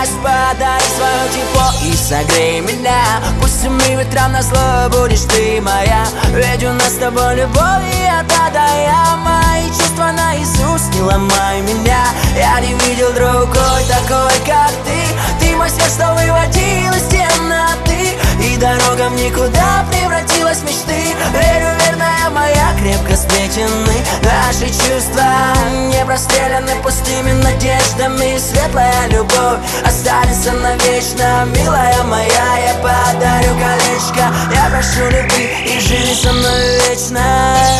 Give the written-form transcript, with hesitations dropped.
Пусть подари свое тепло и согрей меня. Пусть всеми ветрам назло будешь ты моя. Ведь у нас с тобой любовь и от А до Я. Мои чувства наизусть, не ломай меня. Я не видел другой такой, как ты. Ты мой свет, что выводил из темноты, и дорога в никуда превратилась в мечты. Верю, верная моя, крепко сплетены наши чувства, не простреляны пустыми надеждами. Светлая любовь останется навечно, милая моя. Я подарю колечко, я прошу любви и живи со мной вечно.